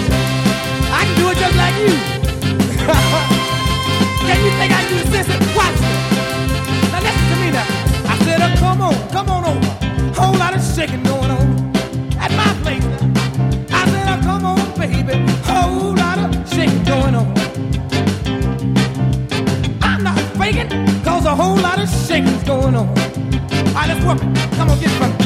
I can do it just like you. Can you think I can do the sister? Watch me. Now listen to me now. I said, come on over. Whole lot of shaking going on at my place. I said, come on, baby. Whole lot of shaking going on. I'm not faking, cause a whole lot of shaking's going on. All right, let's work it. Come on, get it from me.